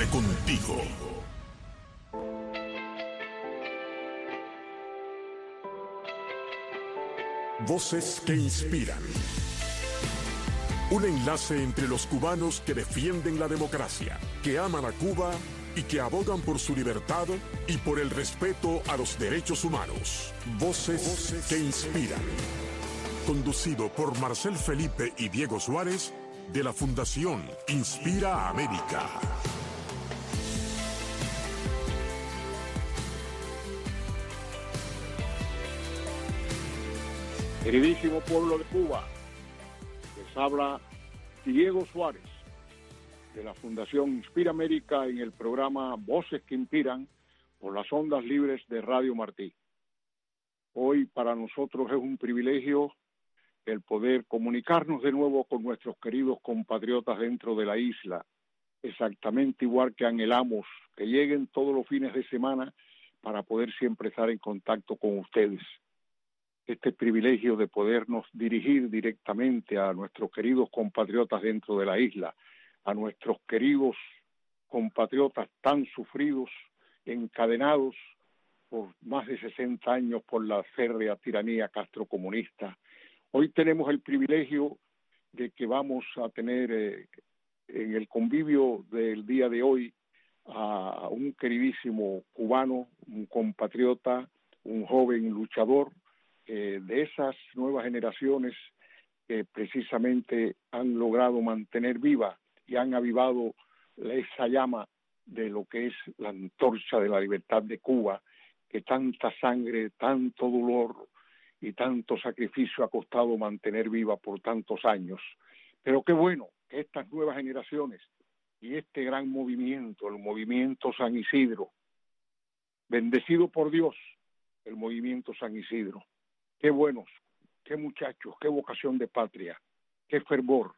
contigo. Voces que inspiran. Un enlace entre los cubanos que defienden la democracia, que aman a Cuba y que abogan por su libertad y por el respeto a los derechos humanos. Voces que inspiran. Conducido por Marcel Felipe y Diego Suárez, de la Fundación Inspira América. Queridísimo pueblo de Cuba, les habla Diego Suárez, de la Fundación Inspira América, en el programa Voces que Inspiran, por las ondas libres de Radio Martí. Hoy para nosotros es un privilegio el poder comunicarnos de nuevo con nuestros queridos compatriotas dentro de la isla, exactamente igual que anhelamos que lleguen todos los fines de semana para poder siempre estar en contacto con ustedes. Este privilegio de podernos dirigir directamente a nuestros queridos compatriotas dentro de la isla, a nuestros queridos compatriotas tan sufridos, encadenados por más de 60 años por la férrea tiranía castrocomunista. Hoy tenemos el privilegio de que vamos a tener en el convivio del día de hoy a un queridísimo cubano, un compatriota, un joven luchador de esas nuevas generaciones que precisamente han logrado mantener viva y han avivado esa llama de lo que es la antorcha de la libertad de Cuba, que tanta sangre, tanto dolor y tanto sacrificio ha costado mantener viva por tantos años. Pero qué bueno que estas nuevas generaciones y este gran movimiento, el movimiento San Isidro, bendecido por Dios, el movimiento San Isidro, qué buenos, qué muchachos, qué vocación de patria, qué fervor.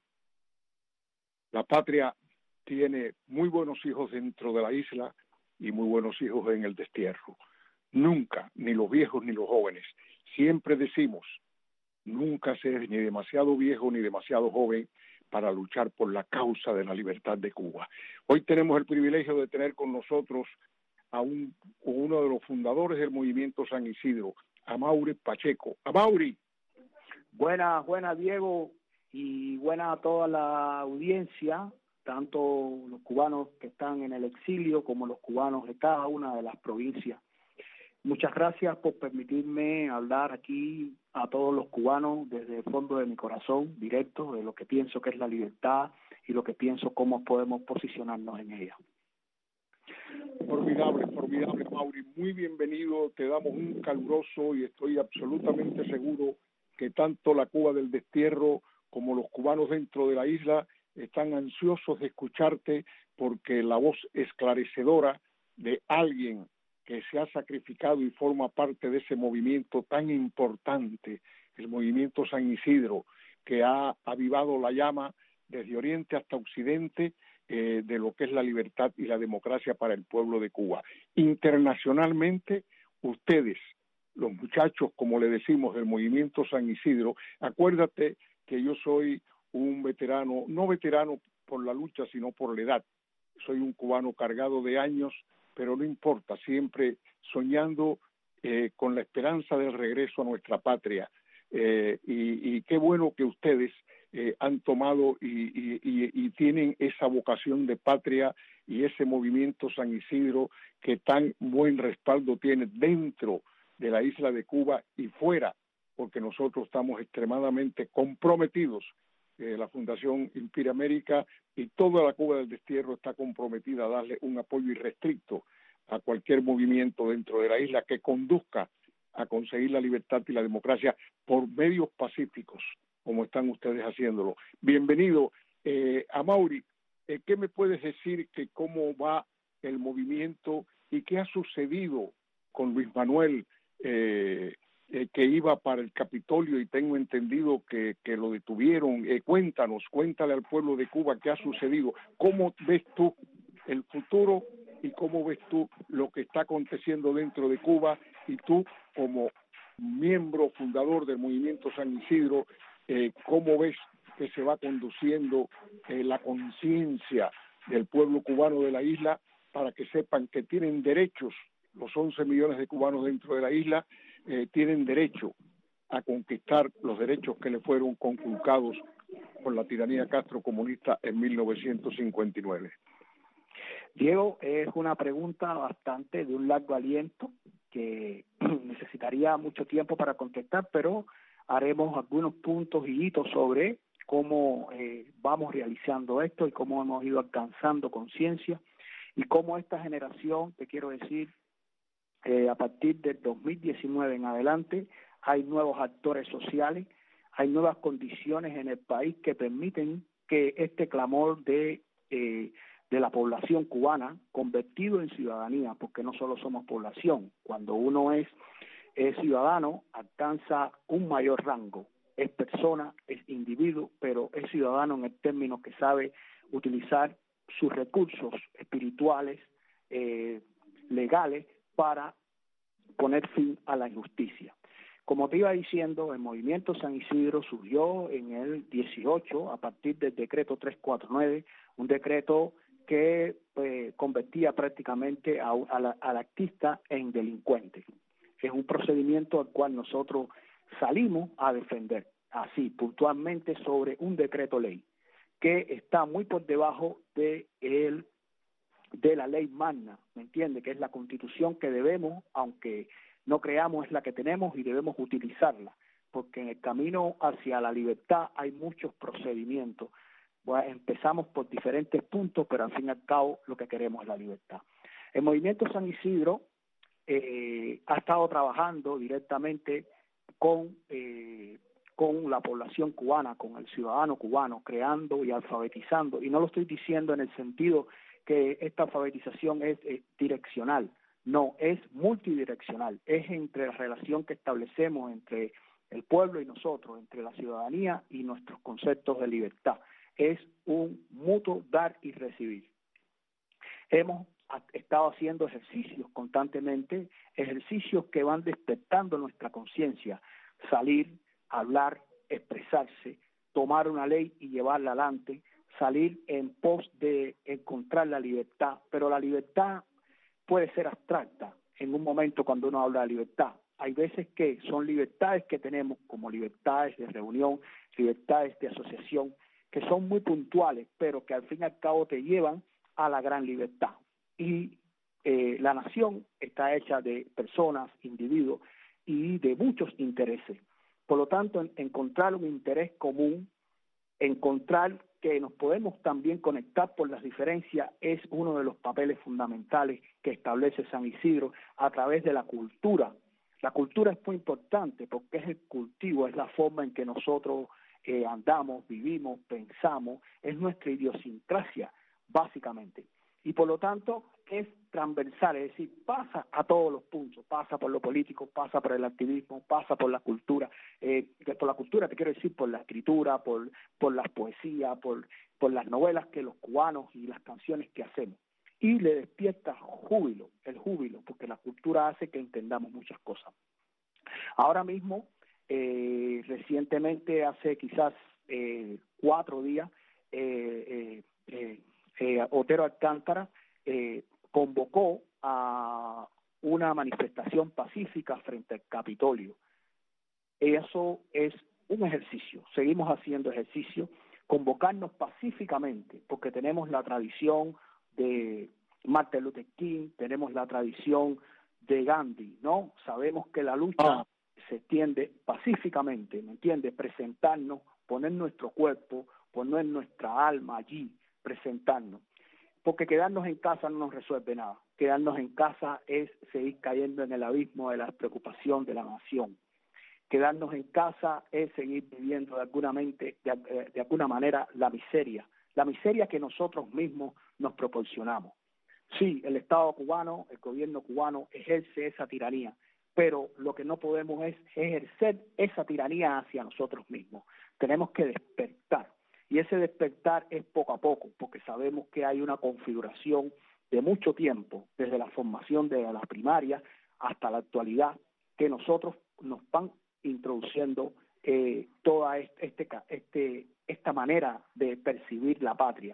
La patria tiene muy buenos hijos dentro de la isla y muy buenos hijos en el destierro. Nunca, ni los viejos ni los jóvenes, siempre decimos, nunca se es ni demasiado viejo ni demasiado joven para luchar por la causa de la libertad de Cuba. Hoy tenemos el privilegio de tener con nosotros a uno de los fundadores del movimiento San Isidro, Amaury Pacheco. Amaury. Buenas, Diego, y buenas a toda la audiencia, tanto los cubanos que están en el exilio como los cubanos de cada una de las provincias. Muchas gracias por permitirme hablar aquí a todos los cubanos desde el fondo de mi corazón, directo, de lo que pienso que es la libertad y lo que pienso cómo podemos posicionarnos en ella. Formidable, Amaury. Muy bienvenido, te damos un caluroso y estoy absolutamente seguro que tanto la Cuba del destierro como los cubanos dentro de la isla están ansiosos de escucharte, porque la voz esclarecedora de alguien que se ha sacrificado y forma parte de ese movimiento tan importante, el movimiento San Isidro, que ha avivado la llama desde Oriente hasta Occidente de lo que es la libertad y la democracia para el pueblo de Cuba. Internacionalmente, ustedes, los muchachos, como le decimos, del movimiento San Isidro, acuérdate que yo soy un veterano, no veterano por la lucha, sino por la edad. Soy un cubano cargado de años, pero no importa, siempre soñando con la esperanza del regreso a nuestra patria. Y qué bueno que ustedes han tomado y tienen esa vocación de patria y ese movimiento San Isidro que tan buen respaldo tiene dentro de la isla de Cuba y fuera, porque nosotros estamos extremadamente comprometidos. La Fundación Inspira América y toda la Cuba del destierro está comprometida a darle un apoyo irrestricto a cualquier movimiento dentro de la isla que conduzca a conseguir la libertad y la democracia por medios pacíficos, como están ustedes haciéndolo. Bienvenido. Amaury, ¿qué me puedes decir que cómo va el movimiento y qué ha sucedido con Luis Manuel, que iba para el Capitolio y tengo entendido que lo detuvieron? Cuéntale al pueblo de Cuba qué ha sucedido. ¿Cómo ves tú el futuro y cómo ves tú lo que está aconteciendo dentro de Cuba? Y tú, como miembro fundador del movimiento San Isidro, ¿cómo ves que se va conduciendo la conciencia del pueblo cubano de la isla, para que sepan que tienen derechos, los 11 millones de cubanos dentro de la isla tienen derecho a conquistar los derechos que le fueron conculcados por la tiranía castrocomunista en 1959. Diego, es una pregunta bastante de un largo aliento que necesitaría mucho tiempo para contestar, pero haremos algunos puntos y hitos sobre cómo vamos realizando esto y cómo hemos ido alcanzando conciencia y cómo esta generación, te quiero decir, a partir del 2019 en adelante, hay nuevos actores sociales, hay nuevas condiciones en el país que permiten que este clamor de la población cubana, convertido en ciudadanía, porque no solo somos población, cuando uno es ciudadano, alcanza un mayor rango, es persona, es individuo, pero es ciudadano en el término que sabe utilizar sus recursos espirituales, legales, para poner fin a la injusticia. Como te iba diciendo, el movimiento San Isidro surgió en el 18 a partir del decreto 349, un decreto que convertía prácticamente al artista en delincuente. Es un procedimiento al cual nosotros salimos a defender, así puntualmente, sobre un decreto ley que está muy por debajo de la ley magna, ¿me entiende? Que es la Constitución que debemos, aunque no creamos, es la que tenemos y debemos utilizarla, porque en el camino hacia la libertad hay muchos procedimientos. Bueno, empezamos por diferentes puntos, pero al fin y al cabo lo que queremos es la libertad. El movimiento San Isidro ha estado trabajando directamente con la población cubana, con el ciudadano cubano, creando y alfabetizando, y no lo estoy diciendo en el sentido que esta alfabetización es direccional, no, es multidireccional, es entre la relación que establecemos entre el pueblo y nosotros, entre la ciudadanía y nuestros conceptos de libertad. Es un mutuo dar y recibir. Hemos estado haciendo ejercicios constantemente, ejercicios que van despertando nuestra conciencia, salir, hablar, expresarse, tomar una ley y llevarla adelante, salir en pos de encontrar la libertad, pero la libertad puede ser abstracta en un momento cuando uno habla de libertad. Hay veces que son libertades que tenemos, como libertades de reunión, libertades de asociación, que son muy puntuales, pero que al fin y al cabo te llevan a la gran libertad. Y la nación está hecha de personas, individuos y de muchos intereses. Por lo tanto, encontrar un interés común, encontrar que nos podemos también conectar por las diferencias, es uno de los papeles fundamentales que establece San Isidro a través de la cultura. La cultura es muy importante porque es el cultivo, es la forma en que nosotros andamos, vivimos, pensamos, es nuestra idiosincrasia, básicamente. Y por lo tanto es transversal, es decir, pasa a todos los puntos, pasa por lo político, pasa por el activismo, pasa por la cultura, por la cultura te quiero decir por la escritura, por las poesías, por las novelas que los cubanos y las canciones que hacemos. Y le despierta el júbilo, porque la cultura hace que entendamos muchas cosas. Ahora mismo, recientemente, hace quizás 4 días, Otero Alcántara convocó a una manifestación pacífica frente al Capitolio. Eso es un ejercicio, seguimos haciendo ejercicio, convocarnos pacíficamente, porque tenemos la tradición de Martin Luther King, tenemos la tradición de Gandhi, ¿no? Sabemos que la lucha se extiende pacíficamente, ¿me entiendes? Presentarnos, poner nuestro cuerpo, poner nuestra alma allí, presentarnos. Porque quedarnos en casa no nos resuelve nada. Quedarnos en casa es seguir cayendo en el abismo de la preocupación de la nación. Quedarnos en casa es seguir viviendo de alguna manera la miseria que nosotros mismos nos proporcionamos. Sí, el Estado cubano, el gobierno cubano ejerce esa tiranía, pero lo que no podemos es ejercer esa tiranía hacia nosotros mismos. Tenemos que despertar. Y ese despertar es poco a poco, porque sabemos que hay una configuración de mucho tiempo, desde la formación de la primaria hasta la actualidad, que nosotros nos van introduciendo toda esta manera de percibir la patria.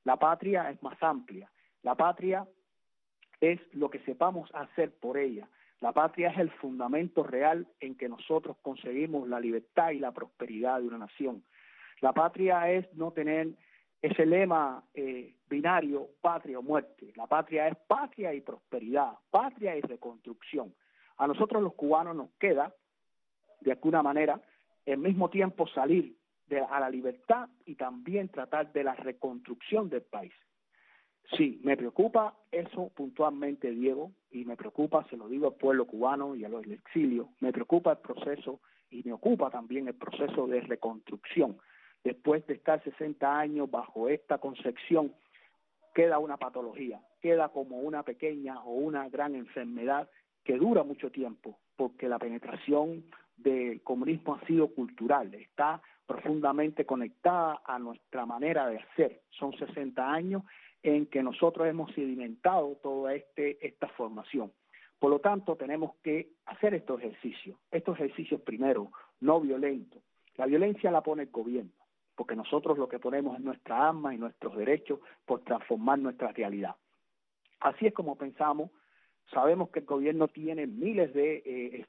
La patria es más amplia. La patria es lo que sepamos hacer por ella. La patria es el fundamento real en que nosotros conseguimos la libertad y la prosperidad de una nación. La patria es no tener ese lema binario, patria o muerte. La patria es patria y prosperidad, patria y reconstrucción. A nosotros los cubanos nos queda, de alguna manera, al mismo tiempo salir a la libertad y también tratar de la reconstrucción del país. Sí, me preocupa eso puntualmente, Diego, y me preocupa, se lo digo al pueblo cubano y a los del exilio, me preocupa el proceso y me ocupa también el proceso de reconstrucción. Después de estar 60 años bajo esta concepción, queda una patología, queda como una pequeña o una gran enfermedad que dura mucho tiempo, porque la penetración del comunismo ha sido cultural, está profundamente conectada a nuestra manera de hacer. Son 60 años en que nosotros hemos sedimentado toda esta formación. Por lo tanto, tenemos que hacer estos ejercicios primero, no violentos. La violencia la pone el gobierno, porque nosotros lo que ponemos es nuestra alma y nuestros derechos por transformar nuestra realidad. Así es como pensamos. Sabemos que el gobierno tiene miles de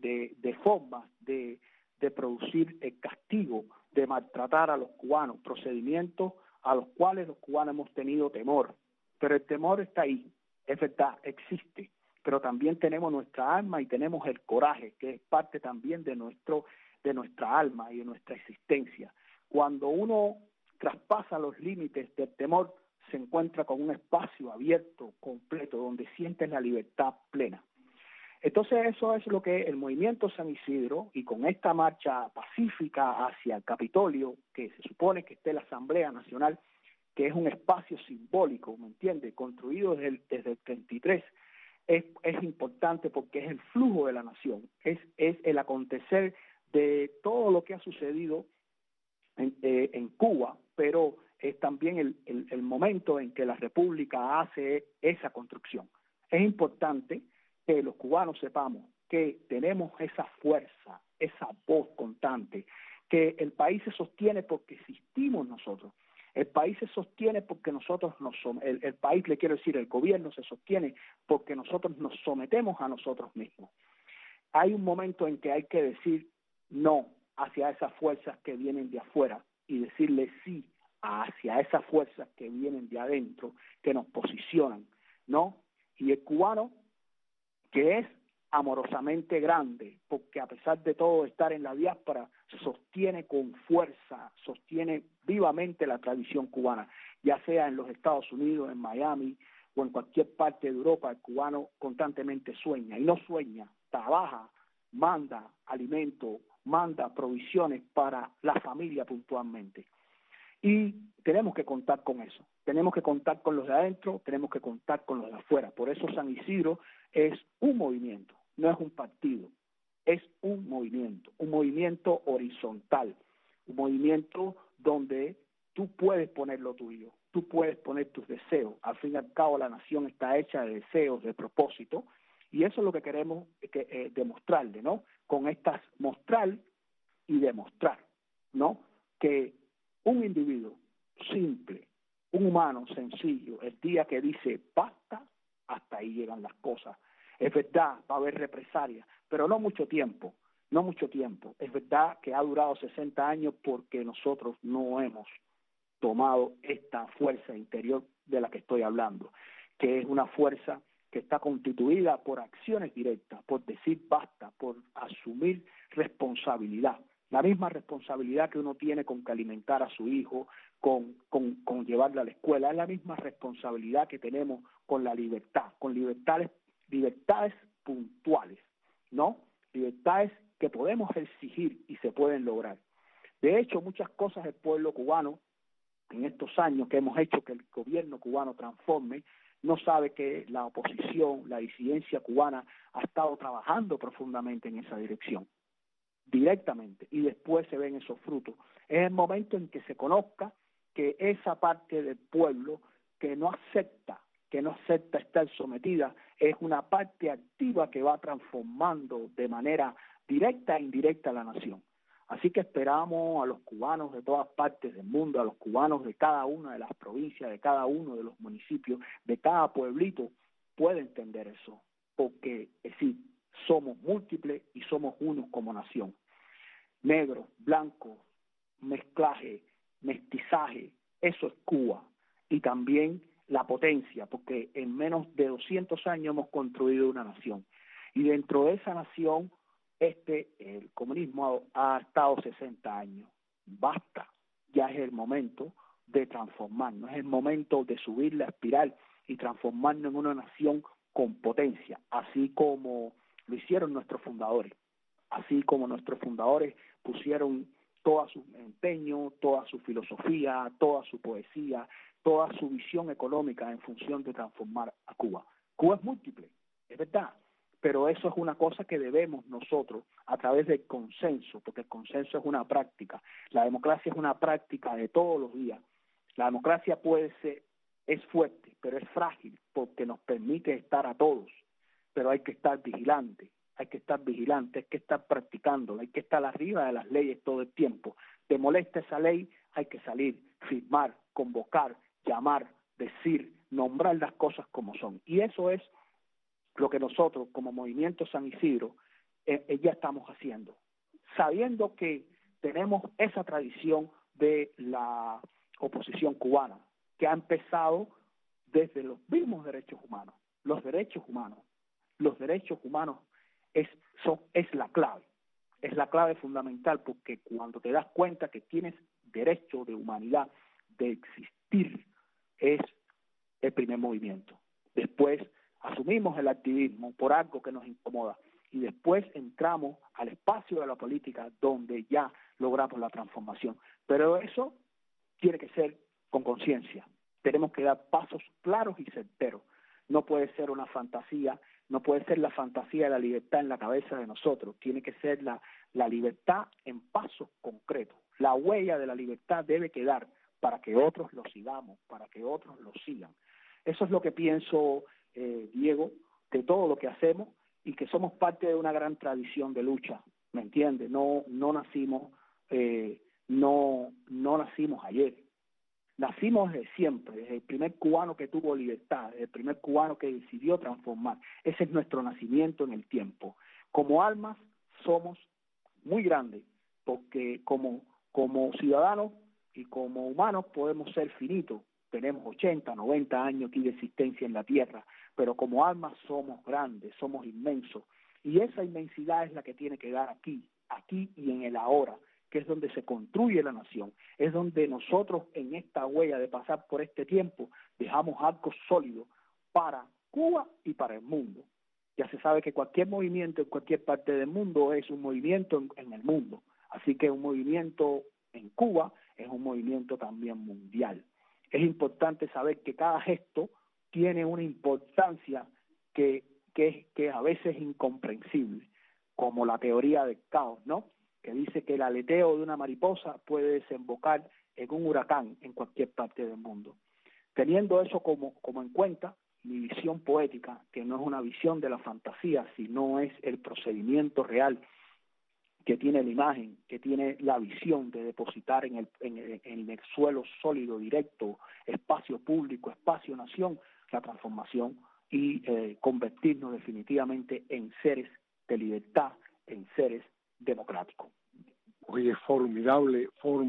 formas de producir el castigo, de maltratar a los cubanos, procedimientos a los cuales los cubanos hemos tenido temor. Pero el temor está ahí, es verdad, existe. Pero también tenemos nuestra alma y tenemos el coraje, que es parte también de nuestra alma y de nuestra existencia. Cuando uno traspasa los límites del temor, se encuentra con un espacio abierto, completo, donde sientes la libertad plena. Entonces eso es lo que el movimiento San Isidro, y con esta marcha pacífica hacia el Capitolio, que se supone que esté la Asamblea Nacional, que es un espacio simbólico, ¿me entiende?, construido desde el 33, es importante porque es el flujo de la nación, es el acontecer de todo lo que ha sucedido en Cuba, pero es también el momento en que la República hace esa construcción. Es importante que los cubanos sepamos que tenemos esa fuerza, esa voz constante, que el país se sostiene porque existimos nosotros. El país se sostiene porque nosotros el país, le quiero decir, el gobierno se sostiene porque nosotros nos sometemos a nosotros mismos. Hay un momento en que hay que decir no hacia esas fuerzas que vienen de afuera y decirle sí hacia esas fuerzas que vienen de adentro, que nos posicionan, ¿no? Y el cubano, que es amorosamente grande, porque a pesar de todo estar en la diáspora, sostiene con fuerza, sostiene vivamente la tradición cubana, ya sea en los Estados Unidos, en Miami o en cualquier parte de Europa. El cubano constantemente sueña, y no sueña, trabaja, manda alimento, manda provisiones para la familia puntualmente. Y tenemos que contar con eso, tenemos que contar con los de adentro, tenemos que contar con los de afuera. Por eso San Isidro es un movimiento, no es un partido, es un movimiento horizontal, un movimiento donde tú puedes poner lo tuyo, tú puedes poner tus deseos. Al fin y al cabo la nación está hecha de deseos, de propósito, y eso es lo que queremos demostrarle, ¿no? Con estas mostrar y demostrar, ¿no? Que un individuo simple, un humano sencillo, el día que dice basta, hasta ahí llegan las cosas. Es verdad, va a haber represalias, pero no mucho tiempo. Es verdad que ha durado 60 años porque nosotros no hemos tomado esta fuerza interior de la que estoy hablando, que es una fuerza que está constituida por acciones directas, por decir basta, por asumir responsabilidad. La misma responsabilidad que uno tiene con que alimentar a su hijo, con llevarle a la escuela, es la misma responsabilidad que tenemos con la libertad, con libertades puntuales, ¿no? Libertades que podemos exigir y se pueden lograr. De hecho, muchas cosas del pueblo cubano, en estos años que hemos hecho que el gobierno cubano transforme, no sabe que la oposición, la disidencia cubana ha estado trabajando profundamente en esa dirección, directamente, y después se ven esos frutos. Es el momento en que se conozca que esa parte del pueblo que no acepta estar sometida es una parte activa que va transformando de manera directa e indirecta a la nación. Así que esperamos a los cubanos de todas partes del mundo, a los cubanos de cada una de las provincias, de cada uno de los municipios, de cada pueblito, puede entender eso, porque sí, somos múltiples y somos unos como nación. Negro, blanco, mezclaje, mestizaje, eso es Cuba. Y también la potencia, porque en menos de 200 años hemos construido una nación. Y dentro de esa nación, el comunismo ha estado 60 años. Basta, ya es el momento de transformarnos, es el momento de subir la espiral y transformarnos en una nación con potencia, así como lo hicieron nuestros fundadores, así como nuestros fundadores pusieron todo su empeño, toda su filosofía, toda su poesía, toda su visión económica en función de transformar a Cuba. Cuba es múltiple, es verdad, pero eso es una cosa que debemos nosotros, a través del consenso, porque el consenso es una práctica, la democracia es una práctica de todos los días. La democracia es fuerte, pero es frágil, porque nos permite estar a todos, pero hay que estar vigilantes, hay que estar practicando, hay que estar arriba de las leyes todo el tiempo. Te molesta esa ley, hay que salir, firmar, convocar, llamar, decir, nombrar las cosas como son. Y eso es lo que nosotros, como Movimiento San Isidro, ya estamos haciendo, sabiendo que tenemos esa tradición de la oposición cubana, que ha empezado desde los mismos derechos humanos. Los derechos humanos es la clave fundamental, porque cuando te das cuenta que tienes derecho de humanidad, de existir, es el primer movimiento. Después asumimos el activismo por algo que nos incomoda y después entramos al espacio de la política donde ya logramos la transformación. Pero eso tiene que ser con conciencia. Tenemos que dar pasos claros y certeros. No puede ser una fantasía, no puede ser la fantasía de la libertad en la cabeza de nosotros. Tiene que ser la libertad en pasos concretos. La huella de la libertad debe quedar para que otros lo sigamos, para que otros lo sigan. Eso es lo que pienso, Diego, de todo lo que hacemos y que somos parte de una gran tradición de lucha, ¿me entiendes? No nacimos ayer. Nacimos desde siempre, desde el primer cubano que tuvo libertad, desde el primer cubano que decidió transformar. Ese es nuestro nacimiento en el tiempo. Como almas somos muy grandes, porque como ciudadanos y como humanos podemos ser finitos. Tenemos 80, 90 años aquí de existencia en la Tierra, pero como almas somos grandes, somos inmensos. Y esa inmensidad es la que tiene que dar aquí y en el ahora, que es donde se construye la nación, es donde nosotros en esta huella de pasar por este tiempo dejamos algo sólido para Cuba y para el mundo. Ya se sabe que cualquier movimiento en cualquier parte del mundo es un movimiento en el mundo, así que un movimiento en Cuba es un movimiento también mundial. Es importante saber que cada gesto tiene una importancia que a veces es incomprensible, como la teoría del caos, ¿no? Que dice que el aleteo de una mariposa puede desembocar en un huracán en cualquier parte del mundo. Teniendo eso como en cuenta, mi visión poética, que no es una visión de la fantasía, sino es el procedimiento real que tiene la imagen, que tiene la visión de depositar en el suelo sólido, directo, espacio público, espacio nación, la transformación y convertirnos definitivamente en seres de libertad, en seres democráticos. Oye, formidable,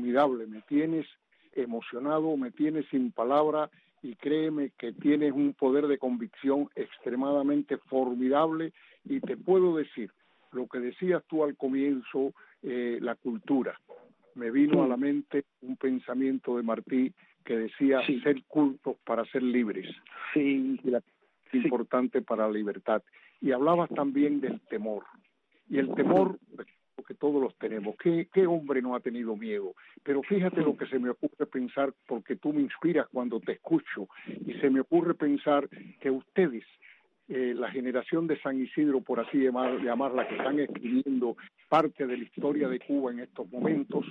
me tienes emocionado, me tienes sin palabra y créeme que tienes un poder de convicción extremadamente formidable y te puedo decir, lo que decías tú al comienzo, la cultura. Me vino a la mente un pensamiento de Martí que decía ser cultos para ser libres. Sí. Y la importante para la libertad. Y hablabas también del temor. Y el temor, porque todos los tenemos. ¿Qué hombre no ha tenido miedo? Pero fíjate lo que se me ocurre pensar, porque tú me inspiras cuando te escucho, y se me ocurre pensar que ustedes, la generación de San Isidro, por así llamarla, que están escribiendo parte de la historia de Cuba en estos momentos,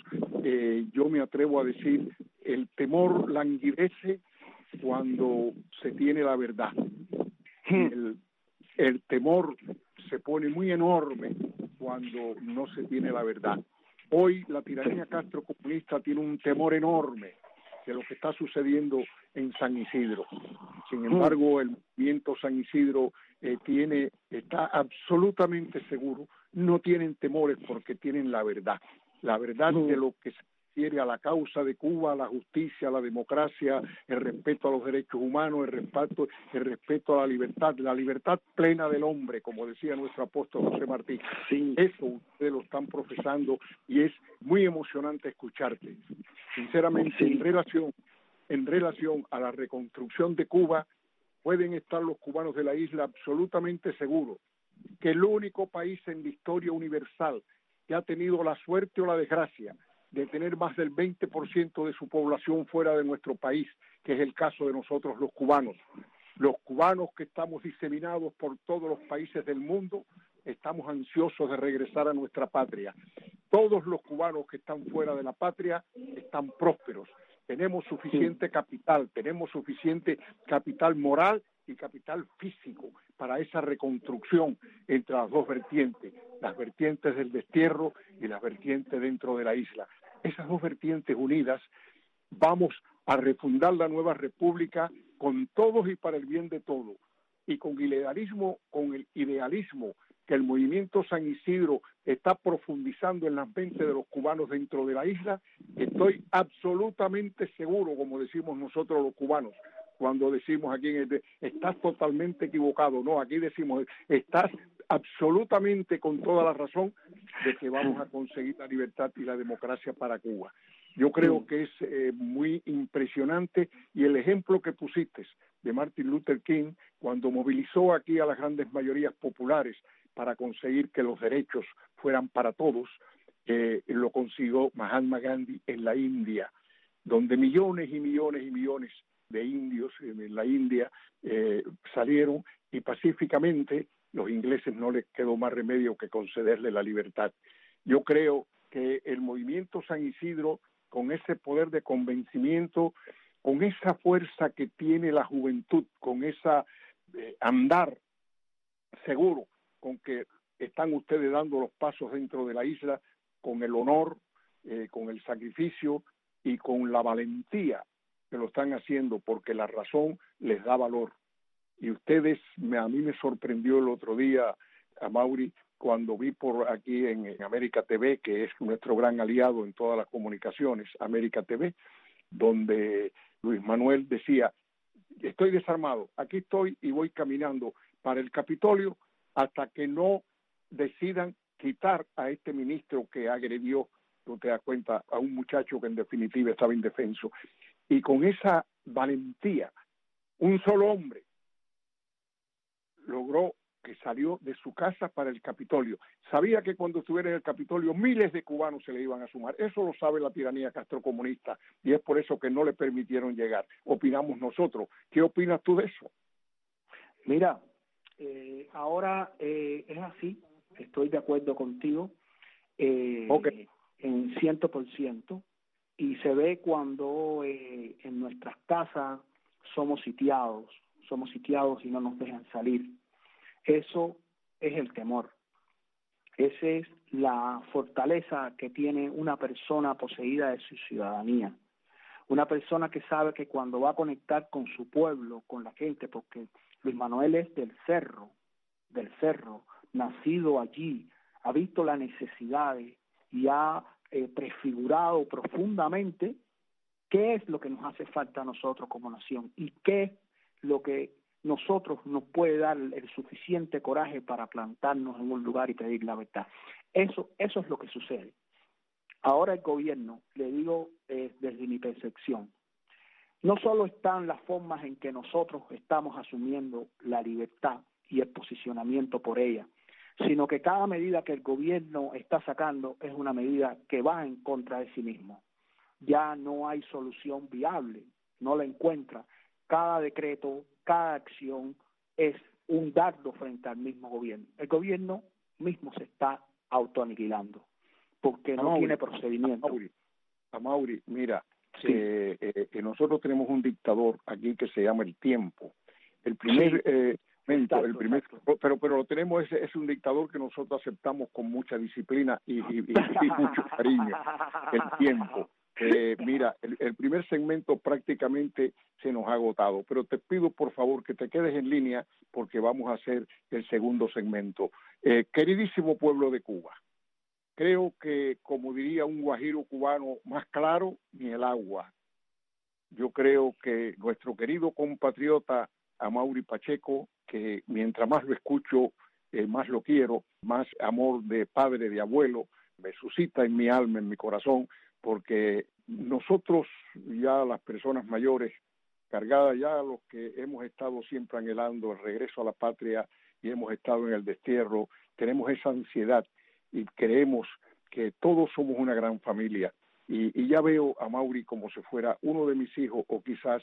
yo me atrevo a decir, el temor languidece cuando se tiene la verdad. El temor se pone muy enorme cuando no se tiene la verdad. Hoy la tiranía castrocomunista tiene un temor enorme de lo que está sucediendo en San Isidro. Sin embargo, el movimiento San Isidro está absolutamente seguro, no tienen temores porque tienen la verdad de lo que se refiere a la causa de Cuba, a la justicia, a la democracia, el respeto a los derechos humanos, el respeto a la libertad plena del hombre, como decía nuestro apóstol José Martí. Sí. Eso ustedes lo están profesando y es muy emocionante escucharte. Sinceramente, sí. en relación a la reconstrucción de Cuba, pueden estar los cubanos de la isla absolutamente seguros que el único país en la historia universal que ha tenido la suerte o la desgracia de tener más del 20% de su población fuera de nuestro país, que es el caso de nosotros los cubanos que estamos diseminados por todos los países del mundo, estamos ansiosos de regresar a nuestra patria. Todos los cubanos que están fuera de la patria están prósperos. Tenemos suficiente capital, tenemos suficiente capital moral y capital físico para esa reconstrucción entre las dos vertientes, las vertientes del destierro y las vertientes dentro de la isla. Esas dos vertientes unidas, vamos a refundar la nueva república con todos y para el bien de todos. Y con el idealismo que el movimiento San Isidro está profundizando en las mentes de los cubanos dentro de la isla, estoy absolutamente seguro, como decimos nosotros los cubanos, cuando decimos aquí estás totalmente equivocado, no, aquí decimos estás absolutamente con toda la razón de que vamos a conseguir la libertad y la democracia para Cuba. Yo creo que es muy impresionante, y el ejemplo que pusiste de Martin Luther King cuando movilizó aquí a las grandes mayorías populares para conseguir que los derechos fueran para todos, lo consiguió Mahatma Gandhi en la India, donde millones y millones y millones de indios en la India salieron y pacíficamente los ingleses no les quedó más remedio que concederle la libertad. Yo creo que el movimiento San Isidro, con ese poder de convencimiento, con esa fuerza que tiene la juventud, con esa andar seguro con que están ustedes dando los pasos dentro de la isla, con el honor, con el sacrificio y con la valentía que lo están haciendo, porque la razón les da valor. Y ustedes, a mí me sorprendió el otro día, Amaury, cuando vi por aquí en América TV, que es nuestro gran aliado en todas las comunicaciones, América TV, donde Luis Manuel decía, estoy desarmado, aquí estoy y voy caminando para el Capitolio hasta que no decidan quitar a este ministro que agredió, tú te das cuenta, a un muchacho que en definitiva estaba indefenso. Y con esa valentía, un solo hombre logró que salió de su casa para el Capitolio. Sabía que cuando estuviera en el Capitolio miles de cubanos se le iban a sumar. Eso lo sabe la tiranía castrocomunista y es por eso que no le permitieron llegar. Opinamos nosotros. ¿Qué opinas tú de eso? Mira, ahora es así. Estoy de acuerdo contigo Okay. En 100%. Y se ve cuando en nuestras casas somos sitiados y no nos dejan salir. Eso es el temor. Esa es la fortaleza que tiene una persona poseída de su ciudadanía. Una persona que sabe que cuando va a conectar con su pueblo, con la gente, porque Luis Manuel es del cerro, nacido allí, ha visto las necesidades y ha prefigurado profundamente qué es lo que nos hace falta a nosotros como nación y qué es lo que nosotros nos puede dar el suficiente coraje para plantarnos en un lugar y pedir la verdad. Eso es lo que sucede. Ahora el gobierno, le digo desde mi percepción, no solo están las formas en que nosotros estamos asumiendo la libertad y el posicionamiento por ella, sino que cada medida que el gobierno está sacando es una medida que va en contra de sí mismo. Ya no hay solución viable, no la encuentra. Cada decreto, cada acción es un dardo frente al mismo gobierno. El gobierno mismo se está autoaniquilando porque no tiene procedimiento. Amaury, mira, sí. Nosotros tenemos un dictador aquí que se llama el tiempo. El primer pero lo tenemos, es un dictador que nosotros aceptamos con mucha disciplina y mucho cariño, el tiempo. Mira, el primer segmento prácticamente se nos ha agotado, pero te pido por favor que te quedes en línea porque vamos a hacer el segundo segmento. Queridísimo pueblo de Cuba, creo que, como diría un guajiro cubano, más claro ni el agua. Yo creo que nuestro querido compatriota Amaury Pacheco, que mientras más lo escucho, más lo quiero, más amor de padre, de abuelo, me suscita en mi alma, en mi corazón, porque nosotros ya las personas mayores, cargadas ya los que hemos estado siempre anhelando el regreso a la patria y hemos estado en el destierro, tenemos esa ansiedad y creemos que todos somos una gran familia. Y ya veo a Amaury como si fuera uno de mis hijos o quizás,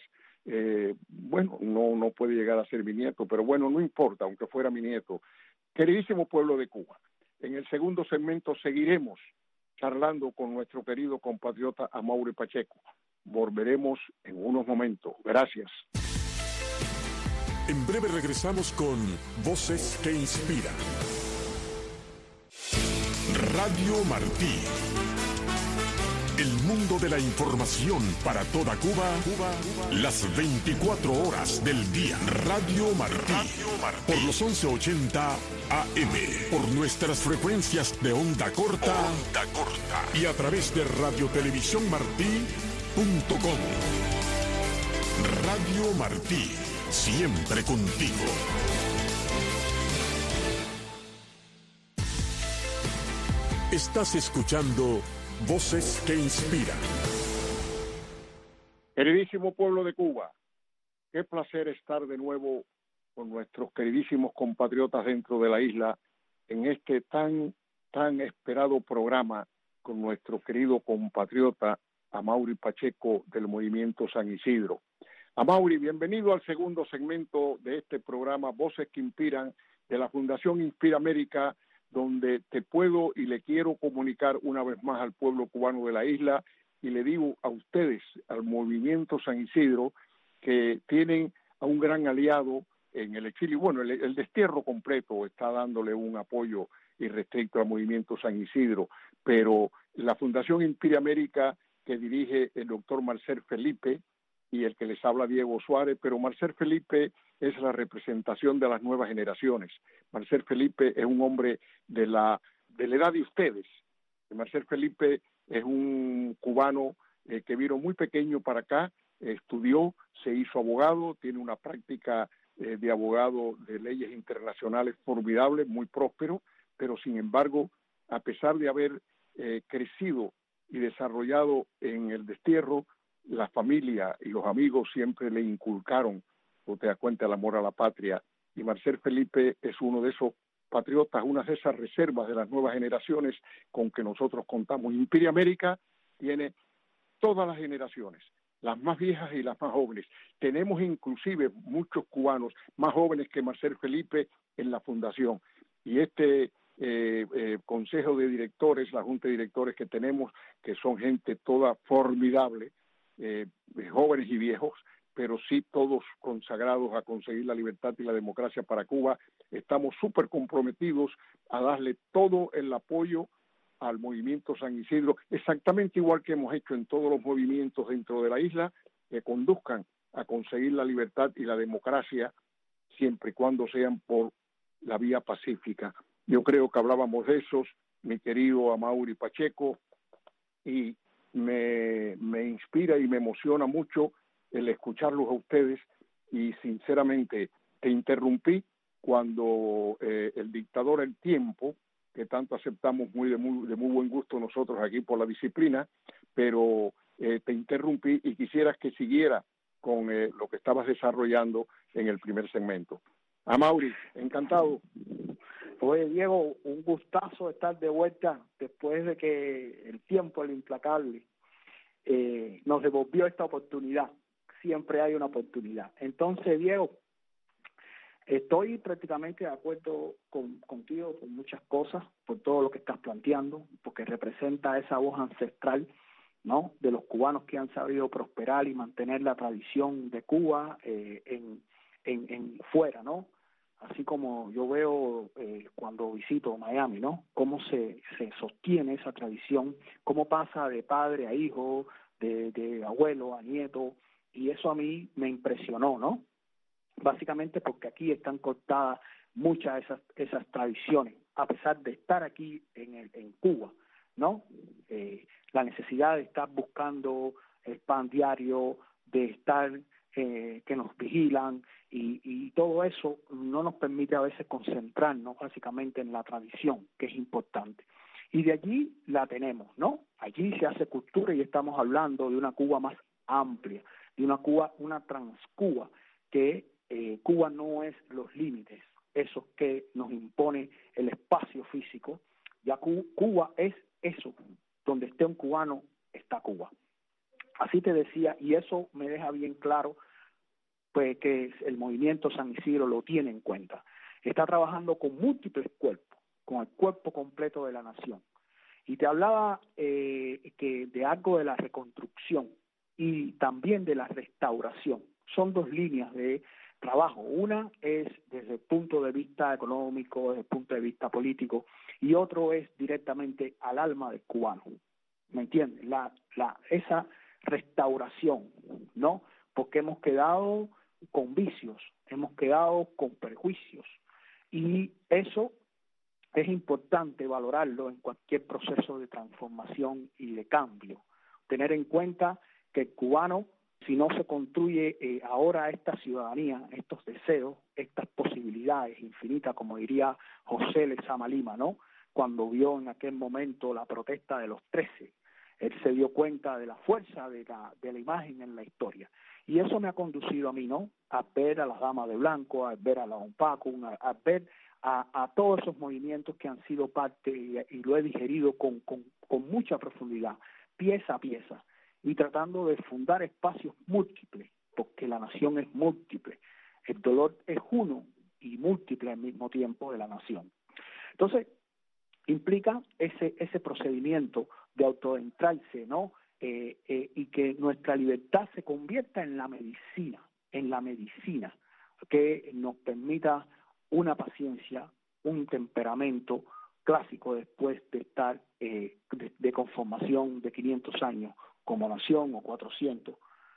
no puede llegar a ser mi nieto, pero bueno, no importa, aunque fuera mi nieto. Queridísimo pueblo de Cuba, en el segundo segmento seguiremos charlando con nuestro querido compatriota Amaury Pacheco. Volveremos en unos momentos. Gracias. En breve regresamos con Voces que Inspiran. Radio Martí. El mundo de la información para toda Cuba, las 24 horas del día. Radio Martí, por los 1180 AM, por nuestras frecuencias de onda corta, y a través de radiotelevisiónmartí.com. Radio Martí, siempre contigo. Estás escuchando Voces que Inspiran. Queridísimo pueblo de Cuba, qué placer estar de nuevo con nuestros queridísimos compatriotas dentro de la isla en este tan esperado programa con nuestro querido compatriota Amaury Pacheco del Movimiento San Isidro. Amaury, bienvenido al segundo segmento de este programa Voces que Inspiran de la Fundación Inspira América, donde te puedo y le quiero comunicar una vez más al pueblo cubano de la isla y le digo a ustedes, al Movimiento San Isidro, que tienen a un gran aliado en el exilio. Bueno, el destierro completo está dándole un apoyo irrestricto al Movimiento San Isidro, pero la Fundación Inspira América, que dirige el doctor Marcel Felipe, y el que les habla Diego Suárez, pero Marcel Felipe es la representación de las nuevas generaciones. Marcel Felipe es un hombre de la edad de ustedes. Marcel Felipe es un cubano que vino muy pequeño para acá, estudió, se hizo abogado, tiene una práctica de abogado de leyes internacionales formidable, muy próspero, pero sin embargo, a pesar de haber crecido y desarrollado en el destierro, la familia y los amigos siempre le inculcaron, o te das cuenta, el amor a la patria. Y Marcel Felipe es uno de esos patriotas, una de esas reservas de las nuevas generaciones con que nosotros contamos. Inspira América tiene todas las generaciones, las más viejas y las más jóvenes. Tenemos inclusive muchos cubanos más jóvenes que Marcel Felipe en la fundación. Y este consejo de directores, la junta de directores que tenemos, que son gente toda formidable, jóvenes y viejos, pero sí todos consagrados a conseguir la libertad y la democracia para Cuba. Estamos súper comprometidos a darle todo el apoyo al Movimiento San Isidro, exactamente igual que hemos hecho en todos los movimientos dentro de la isla, que conduzcan a conseguir la libertad y la democracia, siempre y cuando sean por la vía pacífica. Yo creo que hablábamos de esos, mi querido Amaury Pacheco, y me inspira y me emociona mucho el escucharlos a ustedes, y sinceramente te interrumpí cuando el dictador El Tiempo, que tanto aceptamos de muy buen gusto nosotros aquí por la disciplina, pero te interrumpí y quisieras que siguiera con lo que estabas desarrollando en el primer segmento. Amaury, encantado. Oye, Diego, un gustazo estar de vuelta después de que El Tiempo, el implacable, nos devolvió esta oportunidad. Siempre hay una oportunidad. Entonces, Diego, estoy prácticamente de acuerdo contigo por muchas cosas, por todo lo que estás planteando, porque representa esa voz ancestral, ¿no?, de los cubanos que han sabido prosperar y mantener la tradición de Cuba en fuera, ¿no? así como yo veo cuando visito Miami, ¿no? Cómo se sostiene esa tradición, cómo pasa de padre a hijo, de abuelo a nieto, y eso a mí me impresionó, ¿no? Básicamente porque aquí están cortadas muchas de esas tradiciones, a pesar de estar aquí en Cuba, ¿no? La necesidad de estar buscando el pan diario, de estar que nos vigilan y todo eso no nos permite a veces concentrarnos básicamente en la tradición, que es importante. Y de allí la tenemos, ¿no? Allí se hace cultura y estamos hablando de una Cuba más amplia, de una Cuba, una transcuba, que Cuba no es los límites, esos que nos impone el espacio físico. Ya Cuba es eso, donde esté un cubano está Cuba. Así te decía, y eso me deja bien claro pues que el movimiento San Isidro lo tiene en cuenta. Está trabajando con múltiples cuerpos, con el cuerpo completo de la nación. Y te hablaba que de algo de la reconstrucción y también de la restauración. Son dos líneas de trabajo. Una es desde el punto de vista económico, desde el punto de vista político, y otro es directamente al alma del cubano. ¿Me entiendes? Esa restauración, ¿no? Porque hemos quedado con vicios, hemos quedado con prejuicios, y eso es importante valorarlo en cualquier proceso de transformación y de cambio. Tener en cuenta que el cubano, si no se construye ahora esta ciudadanía, estos deseos, estas posibilidades infinitas, como diría José Lezama Lima, ¿no? Cuando vio en aquel momento la protesta de los 13, él se dio cuenta de la fuerza de la imagen en la historia. Y eso me ha conducido a mí, ¿no? A ver a las damas de blanco, a ver a la ONPACU, a ver a todos esos movimientos que han sido parte y lo he digerido con mucha profundidad, pieza a pieza, y tratando de fundar espacios múltiples, porque la nación es múltiple. El dolor es uno y múltiple al mismo tiempo de la nación. Entonces, implica ese procedimiento de autoadentrarse, ¿no? Y que nuestra libertad se convierta en la medicina que nos permita una paciencia, un temperamento clásico después de estar de conformación de 500 años como nación o 400,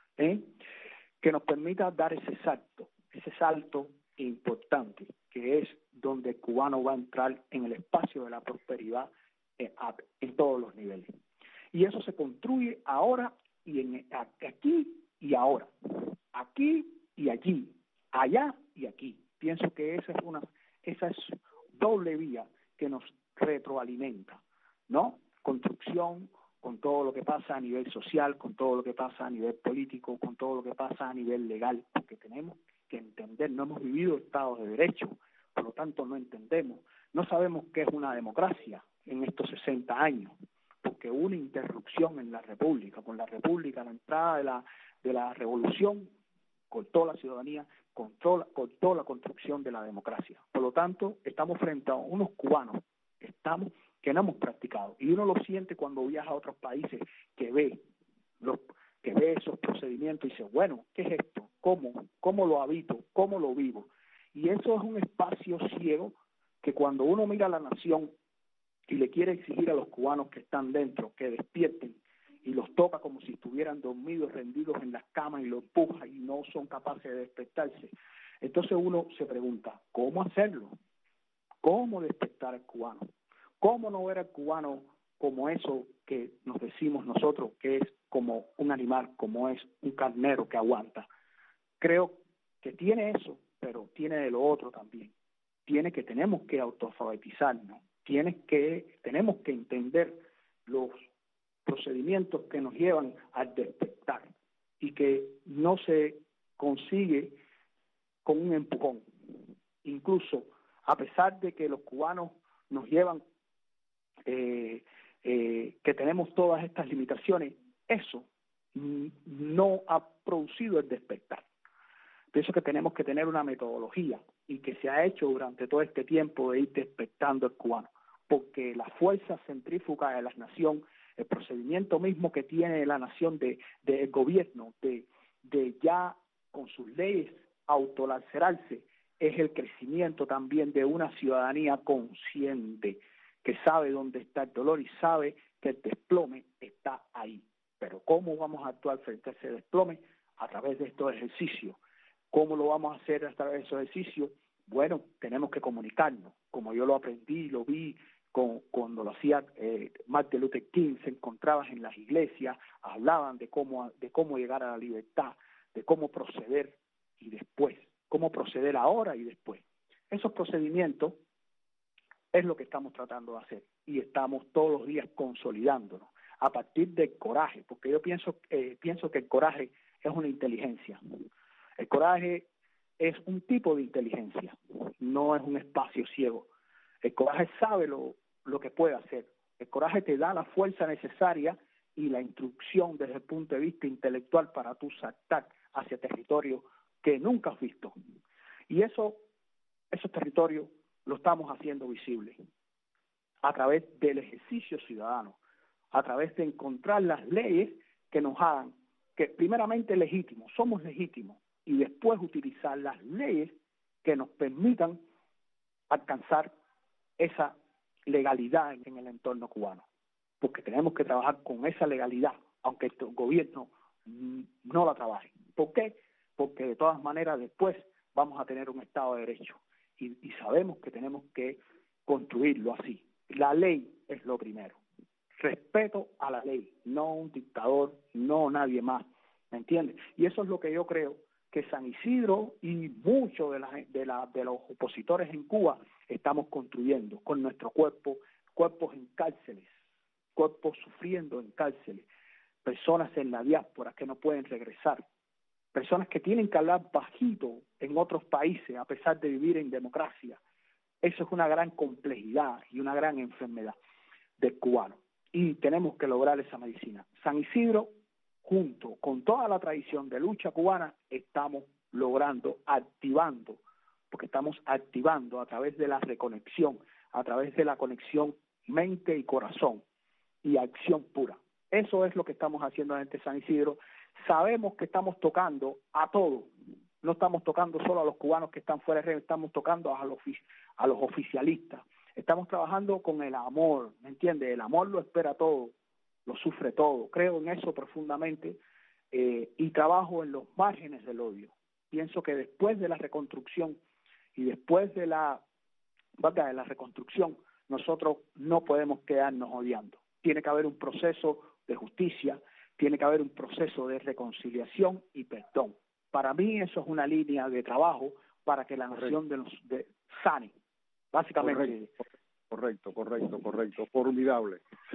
que nos permita dar ese salto importante, que es donde el cubano va a entrar en el espacio de la prosperidad en todos los niveles. Y eso se construye ahora y aquí y ahora, aquí y allí, allá y aquí. Pienso que esa es doble vía que nos retroalimenta, ¿no? Construcción con todo lo que pasa a nivel social, con todo lo que pasa a nivel político, con todo lo que pasa a nivel legal, porque tenemos que entender, no hemos vivido estados de derecho, por lo tanto no entendemos, no sabemos qué es una democracia en estos 60 años, porque hubo una interrupción en la República, con la República, la entrada de la revolución, cortó la ciudadanía, cortó la construcción de la democracia. Por lo tanto, estamos frente a unos cubanos que no hemos practicado, y uno lo siente cuando viaja a otros países, que ve esos procedimientos y dice, bueno, ¿qué es esto? ¿Cómo lo habito? ¿Cómo lo vivo? Y eso es un espacio ciego que cuando uno mira a la nación y le quiere exigir a los cubanos que están dentro que despierten y los toca como si estuvieran dormidos, rendidos en las camas y los empuja y no son capaces de despertarse, entonces uno se pregunta, ¿cómo hacerlo? ¿Cómo despertar al cubano? ¿Cómo no ver al cubano como eso que nos decimos nosotros, que es como un animal, como es un carnero que aguanta? Creo que tiene eso, pero tiene de lo otro también. Tenemos que autoalfabetizarnos, tenemos que entender los procedimientos que nos llevan al despertar y que no se consigue con un empujón. Incluso a pesar de que los cubanos nos llevan que tenemos todas estas limitaciones, eso no ha producido el despertar. Pienso que tenemos que tener una metodología y que se ha hecho durante todo este tiempo de ir despertando el cubano, porque la fuerza centrífuga de la nación, el procedimiento mismo que tiene la nación de gobierno, de ya con sus leyes autolacerarse, es el crecimiento también de una ciudadanía consciente, que sabe dónde está el dolor y sabe que el desplome está ahí. Pero ¿cómo vamos a actuar frente a ese desplome? A través de estos ejercicios. ¿Cómo lo vamos a hacer a través de esos ejercicios? Bueno, tenemos que comunicarnos, como yo lo aprendí, lo vi cuando lo hacía Martin Luther King. Se encontraban en las iglesias, hablaban de cómo llegar a la libertad, de cómo proceder y después, cómo proceder ahora y después. Esos procedimientos es lo que estamos tratando de hacer y estamos todos los días consolidándonos a partir del coraje, porque yo pienso que el coraje es una inteligencia. El coraje es un tipo de inteligencia, no es un espacio ciego. El coraje sabe lo que puede hacer. El coraje te da la fuerza necesaria y la instrucción desde el punto de vista intelectual para tú saltar hacia territorios que nunca has visto. Y esos territorios lo estamos haciendo visible a través del ejercicio ciudadano, a través de encontrar las leyes que nos hagan, que primeramente somos legítimos, y después utilizar las leyes que nos permitan alcanzar esa legalidad en el entorno cubano, porque tenemos que trabajar con esa legalidad, aunque el gobierno no la trabaje. ¿Por qué? Porque de todas maneras después vamos a tener un Estado de Derecho y sabemos que tenemos que construirlo así. La ley es lo primero. Respeto a la ley, no un dictador, no nadie más, ¿me entiendes? Y eso es lo que yo creo que San Isidro y muchos de los opositores en Cuba estamos construyendo con nuestro cuerpos en cárceles, cuerpos sufriendo en cárceles, personas en la diáspora que no pueden regresar, personas que tienen que hablar bajito en otros países a pesar de vivir en democracia. Eso es una gran complejidad y una gran enfermedad del cubano. Y tenemos que lograr esa medicina. San Isidro, junto con toda la tradición de lucha cubana, estamos porque estamos activando a través de la reconexión, a través de la conexión mente y corazón y acción pura. Eso es lo que estamos haciendo en San Isidro. Sabemos que estamos tocando a todos. No estamos tocando solo a los cubanos que están fuera de régimen, estamos tocando a los oficialistas. Estamos trabajando con el amor, ¿me entiendes? El amor lo espera todo, lo sufre todo. Creo en eso profundamente y trabajo en los márgenes del odio. Pienso que después de la reconstrucción y después de la reconstrucción, nosotros no podemos quedarnos odiando. Tiene que haber un proceso de justicia, tiene que haber un proceso de reconciliación y perdón. Para mí eso es una línea de trabajo para que la nación sane, básicamente. Correcto. Formidable.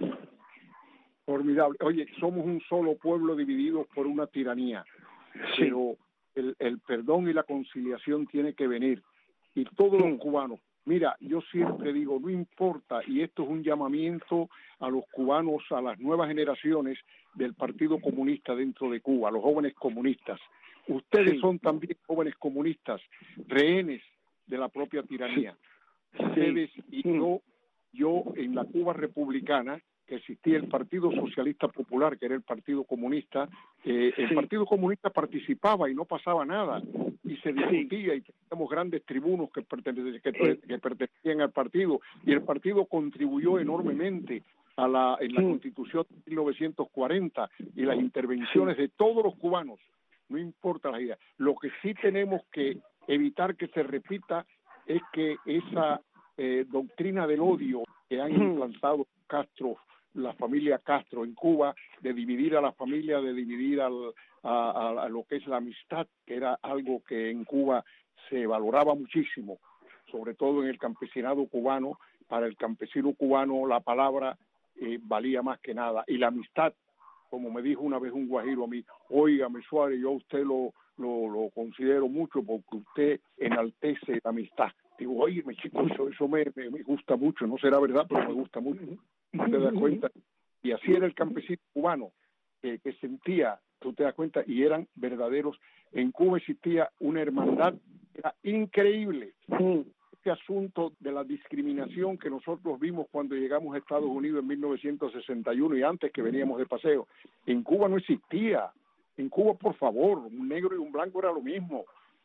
Oye, somos un solo pueblo dividido por una tiranía, sí. Pero el perdón y la conciliación tiene que venir. Y todos los cubanos, mira, yo siempre digo, no importa, y esto es un llamamiento a los cubanos, a las nuevas generaciones del Partido Comunista dentro de Cuba, a los jóvenes comunistas. Ustedes son también jóvenes comunistas, rehenes de la propia tiranía. Ustedes y yo en la Cuba republicana, que existía el Partido Socialista Popular, que era el Partido Comunista, el Partido Comunista participaba y no pasaba nada, y se discutía, y teníamos grandes tribunos que pertenecían al partido, y el partido contribuyó enormemente en la Constitución de 1940 y las intervenciones de todos los cubanos, no importa la idea. Lo que sí tenemos que evitar que se repita es que esa doctrina del odio que han implantado Castro, la familia Castro en Cuba, de dividir a la familia, de dividir a lo que es la amistad, que era algo que en Cuba se valoraba muchísimo, sobre todo en el campesinado cubano. Para el campesino cubano la palabra valía más que nada, y la amistad, como me dijo una vez un guajiro a mí, óigame Suárez, yo a usted lo considero mucho porque usted enaltece la amistad. Digo, oye, chicos, eso me gusta mucho, no será verdad, pero me gusta mucho. ¿Te das cuenta? Y así era el campesino cubano, que sentía, tú te das cuenta, y eran verdaderos. En Cuba existía una hermandad, era increíble. Este asunto de la discriminación que nosotros vimos cuando llegamos a Estados Unidos en 1961 y antes que veníamos de paseo, en Cuba no existía. En Cuba, por favor, un negro y un blanco era lo mismo.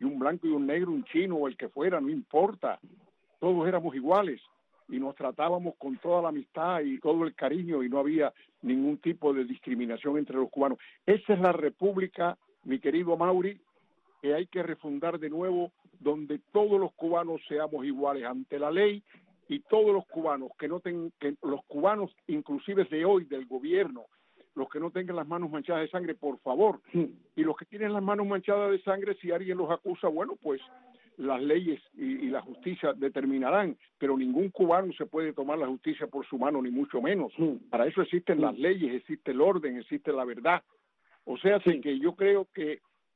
y un blanco y un negro, un chino o el que fuera, no importa, todos éramos iguales y nos tratábamos con toda la amistad y todo el cariño y no había ningún tipo de discriminación entre los cubanos. Esa es la república, mi querido Mauri, que hay que refundar de nuevo, donde todos los cubanos seamos iguales ante la ley y todos los cubanos que los cubanos inclusive de hoy del gobierno, los que no tengan las manos manchadas de sangre, por favor, y los que tienen las manos manchadas de sangre, si alguien los acusa, bueno, pues las leyes y la justicia determinarán, pero ningún cubano se puede tomar la justicia por su mano, ni mucho menos. Para eso existen las leyes, existe el orden, existe la verdad. O sea, que yo creo que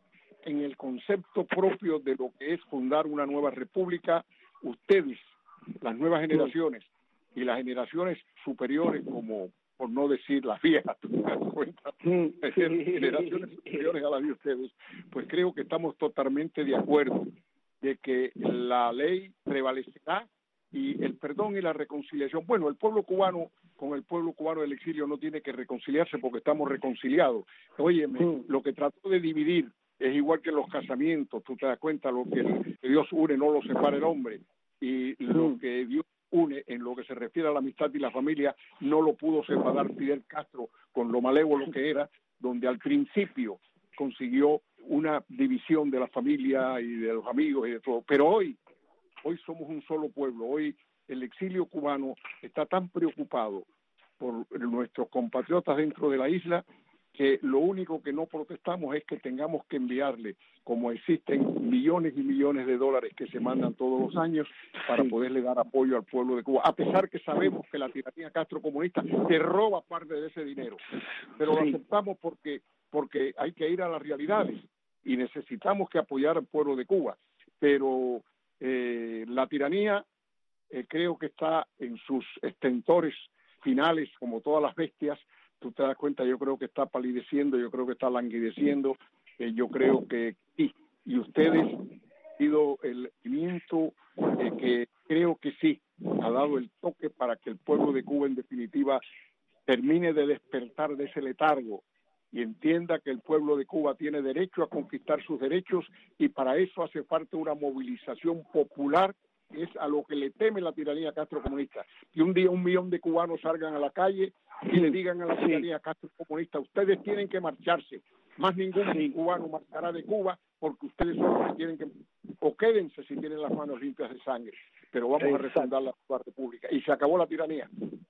en el concepto propio de lo que es fundar una nueva república, ustedes, las nuevas generaciones y las generaciones superiores, como por no decir las viejas, ¿tú te das cuenta? Generaciones superiores a las de ustedes, pues creo que estamos totalmente de acuerdo de que la ley prevalecerá y el perdón y la reconciliación. Bueno, el pueblo cubano con el pueblo cubano del exilio no tiene que reconciliarse porque estamos reconciliados. Óyeme, lo que trató de dividir es igual que los casamientos, tú te das cuenta, lo que Dios une no lo separa el hombre, y lo que Dios une en lo que se refiere a la amistad y la familia no lo pudo separar Fidel Castro con lo malévolo que era, donde al principio consiguió una división de la familia y de los amigos y de todo, pero hoy somos un solo pueblo. Hoy el exilio cubano está tan preocupado por nuestros compatriotas dentro de la isla que lo único que no protestamos es que tengamos que enviarle, como existen millones y millones de dólares que se mandan todos los años para poderle dar apoyo al pueblo de Cuba, a pesar que sabemos que la tiranía castrocomunista te roba parte de ese dinero, pero lo aceptamos porque hay que ir a las realidades y necesitamos que apoyar al pueblo de Cuba, pero la tiranía creo que está en sus estentores finales, como todas las bestias. Tú te das cuenta, yo creo que está palideciendo, yo creo que está languideciendo, yo creo que sí, y ustedes han sido el movimiento que creo que sí ha dado el toque para que el pueblo de Cuba en definitiva termine de despertar de ese letargo y entienda que el pueblo de Cuba tiene derecho a conquistar sus derechos y para eso hace falta una movilización popular, que es a lo que le teme la tiranía castrocomunista. Que un día 1 millón de cubanos salgan a la calle y le digan a la tiranía castrocomunista, ustedes tienen que marcharse, más ningún cubano marchará de Cuba porque ustedes son los que tienen que, o quédense si tienen las manos limpias de sangre, pero vamos a refundar la república. Y se acabó la tiranía.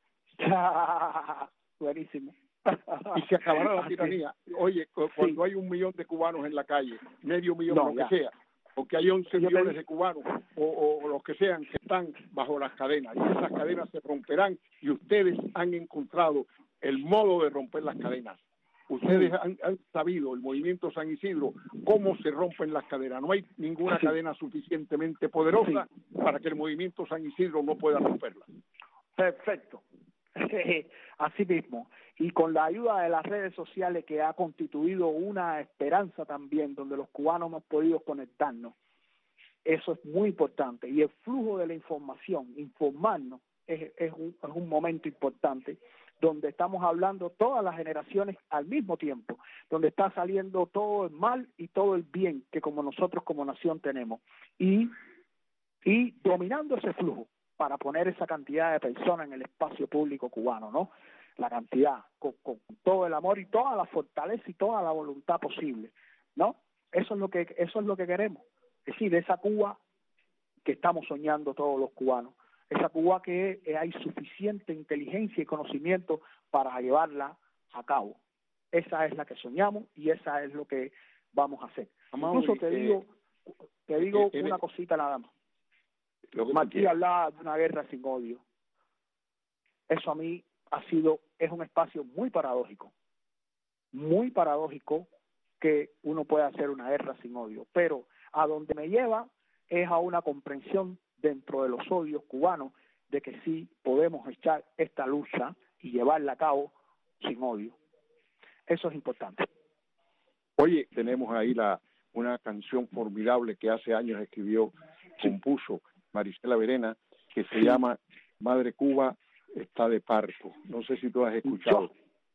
Buenísimo. Y se acabará la tiranía. Oye, cuando hay 1 millón de cubanos en la calle, medio millón, lo que sea, porque hay 11 millones de cubanos o los que sean que están bajo las cadenas, y esas cadenas se romperán y ustedes han encontrado el modo de romper las cadenas. Ustedes han sabido, el movimiento San Isidro, cómo se rompen las cadenas. No hay ninguna cadena suficientemente poderosa para que el movimiento San Isidro no pueda romperla. Perfecto. Así mismo, y con la ayuda de las redes sociales que ha constituido una esperanza también, donde los cubanos hemos podido conectarnos, eso es muy importante, y el flujo de la información, informarnos, es un momento importante, donde estamos hablando todas las generaciones al mismo tiempo, donde está saliendo todo el mal y todo el bien que como nosotros como nación tenemos, y dominando ese flujo, para poner esa cantidad de personas en el espacio público cubano, ¿no? La cantidad, con todo el amor y toda la fortaleza y toda la voluntad posible, ¿no? Eso es lo que queremos. Es decir, esa Cuba que estamos soñando todos los cubanos, esa Cuba que hay suficiente inteligencia y conocimiento para llevarla a cabo. Esa es la que soñamos y esa es lo que vamos a hacer. Incluso te digo una cosita nada más. Martí hablaba de una guerra sin odio. Eso a mí es un espacio muy paradójico que uno puede hacer una guerra sin odio, pero a donde me lleva es a una comprensión dentro de los odios cubanos de que sí podemos echar esta lucha y llevarla a cabo sin odio. Eso es importante. Oye, tenemos ahí una canción formidable que hace años compuso Marisela Verena, que se llama Madre Cuba está de parto. No sé si tú has escuchado.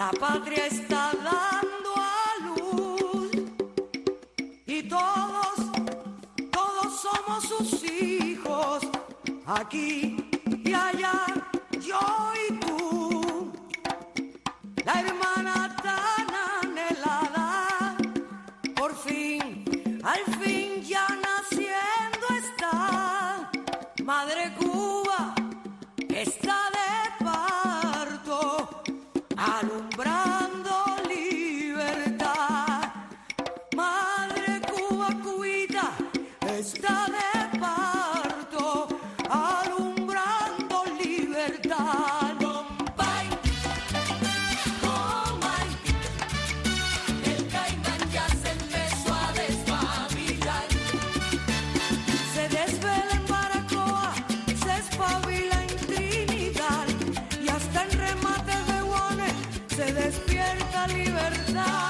La patria está dando a luz y todos somos sus hijos, aquí y allá, yo y tú. La hermana tan anhelada, por fin, al fin ya naciendo está. Madre Cuba está de parto, alumbrando libertad. Madre Cuba, Cubita, está de parto, alumbrando libertad. Bombay, Bombay, el Caimán ya se empezó a despabilar. Se desvela en Baracoa, se espabila en Trinidad y hasta en remate de Guane se despierta libertad.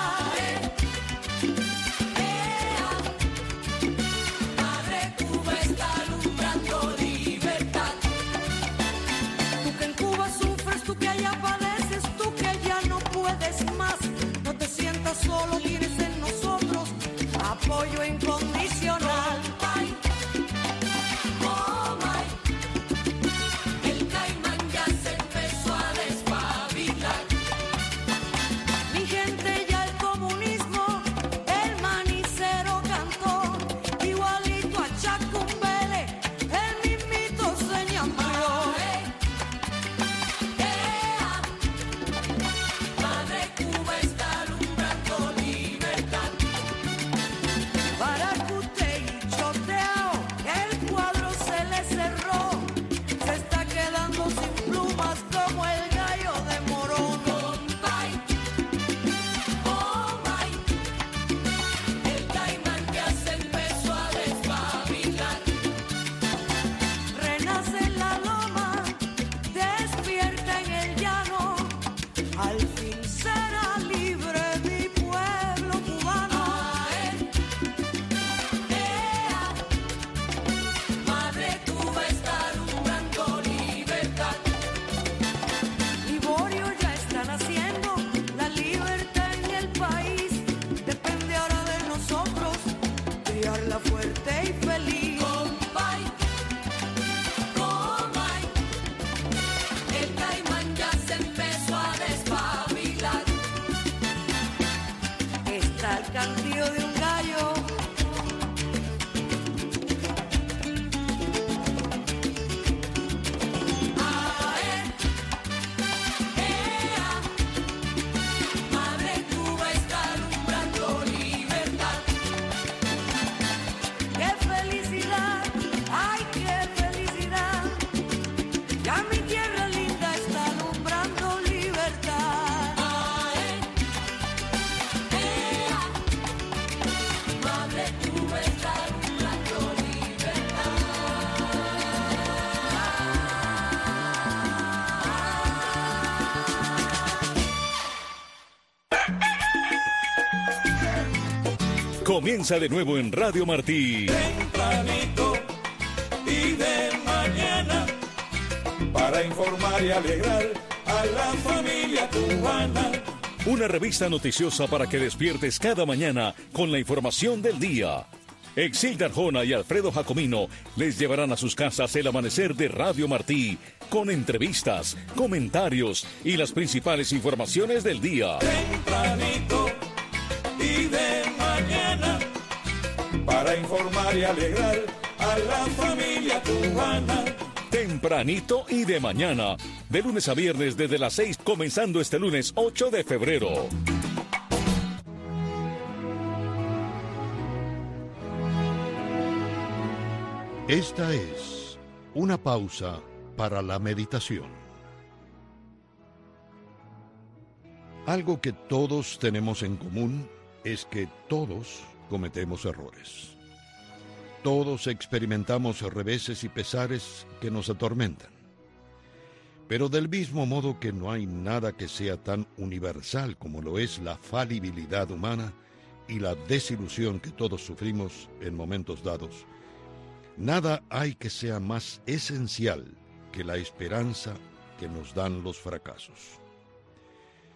Madre Cuba está alumbrando libertad. Tú que en Cuba sufres, tú que allá padeces, tú que ya no puedes más, no te sientas solo, tienes en nosotros apoyo incondicional. Oh my, el Caimán ya se empezó a despabilar. Mi gente ya el comunismo, el manicero cantó, igualito a Chacumbele, el mismito se llamó. Madre Cuba está alumbrando libertad. Baracute y Choteao, el cuadro se le cerró, se está quedando sin plumas como el gallo de Morón. Bombay, oh my, el Caimán ya se empezó a despabilar. Renace en la loma, despierta en el llano, al fin será libre mi pueblo cubano. Madre Cuba está alumbrando libertad. Liborio ya está naciendo, la libertad en el país depende ahora de nosotros, criarla fuerte y feliz. Bombay, Bombay, el Caimán ya se empezó a despabilar. Está el cantillo de un gallo. Madre Cuba está alumbrando libertad. ¡Qué felicidad! ¡Ay, qué felicidad! Ya mi tierra linda está alumbrando libertad. Madre Cuba está alumbrando libertad. Comienza de nuevo en Radio Martí. Tempranito y de mañana, para informar y alegrar a la familia cubana. Una revista noticiosa para que despiertes cada mañana con la información del día. Exilda Arjona y Alfredo Jacomino les llevarán a sus casas el amanecer de Radio Martí con entrevistas, comentarios y las principales informaciones del día. Tempranito y de mañana, para informar y alegrar a la familia cubana. Tempranito y de mañana, de lunes a viernes desde las 6, comenzando este lunes 8 de febrero. Esta es una pausa para la meditación. Algo que todos tenemos en común es que todos cometemos errores. Todos experimentamos reveses y pesares que nos atormentan. Pero del mismo modo que no hay nada que sea tan universal como lo es la falibilidad humana y la desilusión que todos sufrimos en momentos dados, nada hay que sea más esencial que la esperanza que nos dan los fracasos.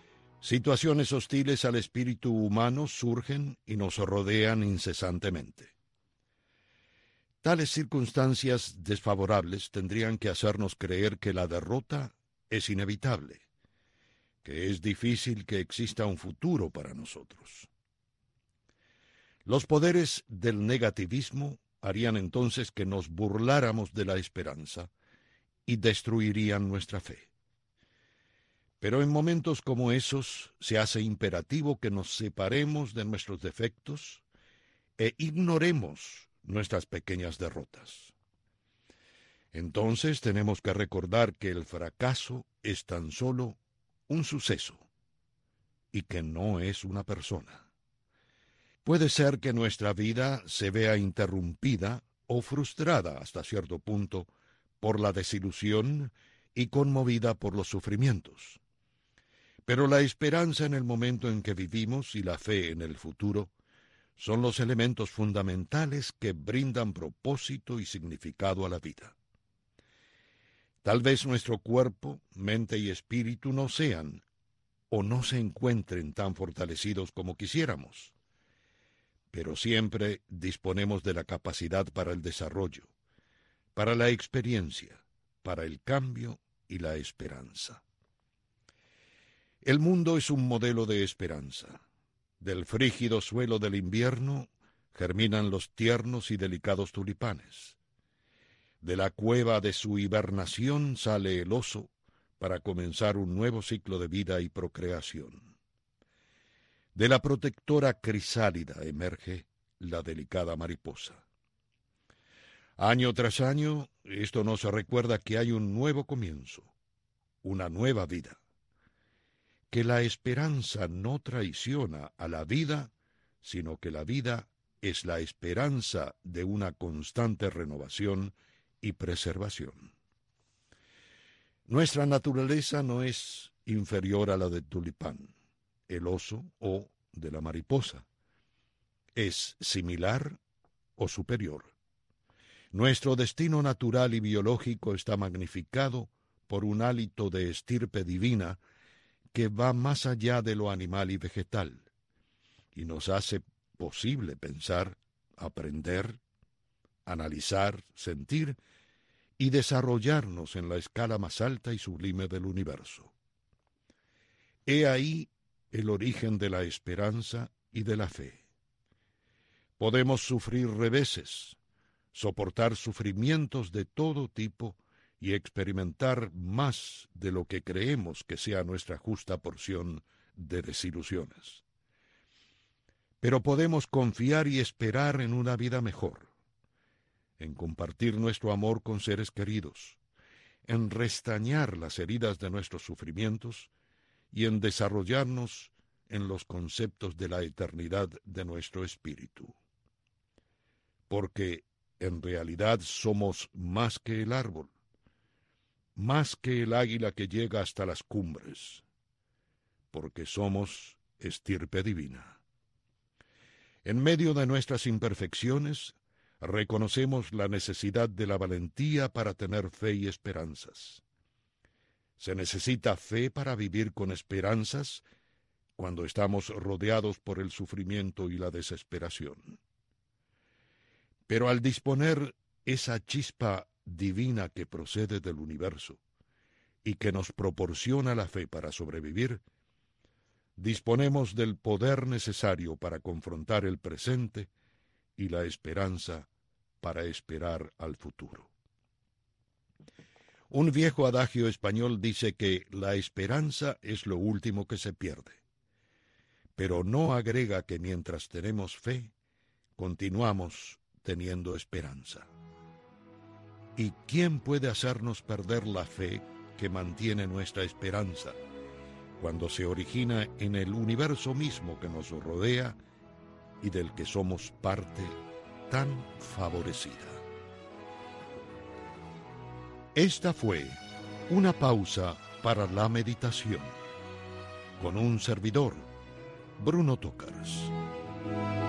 Situaciones hostiles al espíritu humano surgen y nos rodean incesantemente. Tales circunstancias desfavorables tendrían que hacernos creer que la derrota es inevitable, que es difícil que exista un futuro para nosotros. Los poderes del negativismo harían entonces que nos burláramos de la esperanza y destruirían nuestra fe. Pero en momentos como esos se hace imperativo que nos separemos de nuestros defectos e ignoremos nuestras pequeñas derrotas. Entonces tenemos que recordar que el fracaso es tan solo un suceso y que no es una persona. Puede ser que nuestra vida se vea interrumpida o frustrada hasta cierto punto por la desilusión y conmovida por los sufrimientos. Pero la esperanza en el momento en que vivimos y la fe en el futuro son los elementos fundamentales que brindan propósito y significado a la vida. Tal vez nuestro cuerpo, mente y espíritu no sean o no se encuentren tan fortalecidos como quisiéramos, pero siempre disponemos de la capacidad para el desarrollo, para la experiencia, para el cambio y la esperanza. El mundo es un modelo de esperanza. Del frígido suelo del invierno germinan los tiernos y delicados tulipanes. De la cueva de su hibernación sale el oso para comenzar un nuevo ciclo de vida y procreación. De la protectora crisálida emerge la delicada mariposa. Año tras año, esto nos recuerda que hay un nuevo comienzo, una nueva vida. Que la esperanza no traiciona a la vida, sino que la vida es la esperanza de una constante renovación y preservación. Nuestra naturaleza no es inferior a la del tulipán, el oso o de la mariposa. Es similar o superior. Nuestro destino natural y biológico está magnificado por un hálito de estirpe divina que va más allá de lo animal y vegetal, y nos hace posible pensar, aprender, analizar, sentir y desarrollarnos en la escala más alta y sublime del universo. He ahí el origen de la esperanza y de la fe. Podemos sufrir reveses, soportar sufrimientos de todo tipo y experimentar más de lo que creemos que sea nuestra justa porción de desilusiones. Pero podemos confiar y esperar en una vida mejor, en compartir nuestro amor con seres queridos, en restañar las heridas de nuestros sufrimientos y en desarrollarnos en los conceptos de la eternidad de nuestro espíritu. Porque en realidad somos más que el árbol, más que el águila que llega hasta las cumbres, porque somos estirpe divina. En medio de nuestras imperfecciones, reconocemos la necesidad de la valentía para tener fe y esperanzas. Se necesita fe para vivir con esperanzas cuando estamos rodeados por el sufrimiento y la desesperación. Pero al disponer esa chispa divina que procede del universo y que nos proporciona la fe para sobrevivir, disponemos del poder necesario para confrontar el presente y la esperanza para esperar al futuro. Un viejo adagio español dice que la esperanza es lo último que se pierde, pero no agrega que mientras tenemos fe, continuamos teniendo esperanza. ¿Y quién puede hacernos perder la fe que mantiene nuestra esperanza cuando se origina en el universo mismo que nos rodea y del que somos parte tan favorecida? Esta fue una pausa para la meditación con un servidor, Bruno Tócars.